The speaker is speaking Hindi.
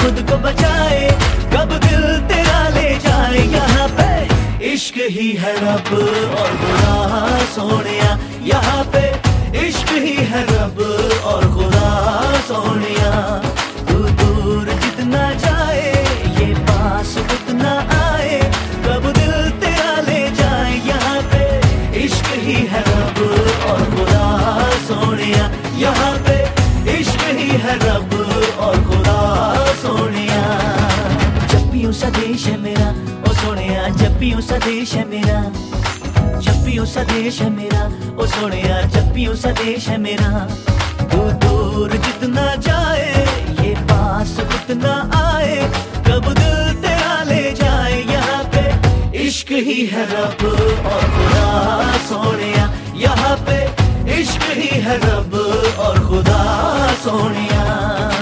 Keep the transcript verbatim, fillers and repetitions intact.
खुद को बचाए, कब दिल तेरा ले जाए। यहाँ पे इश्क ही है रब और खुदा सोनिया, यहाँ पे इश्क ही है रब और खुदा सोनिया। दूर दूर जितना जाए ये पास उतना आए, कब दिल तेरा ले जाए। यहाँ पे इश्क ही है रब और खुदा सोनिया, यहाँ पे इश्क ही है रब और खुदा सोनिया। जप्पियों सा देश है मेरा ओ सोनिया, जप्पियों सा देश है मेरा, जप्पियों सा देश है मेरा ओ सोनिया, जप्पियों सा देश है मेरा। दूर दूर जितना जाए ये पास उतना आए, कब दिल तेरा ले जाए। यहाँ पे इश्क ही है रब और खुदा सोनिया, यहाँ पे इश्क ही है रब और खुदा सोनिया।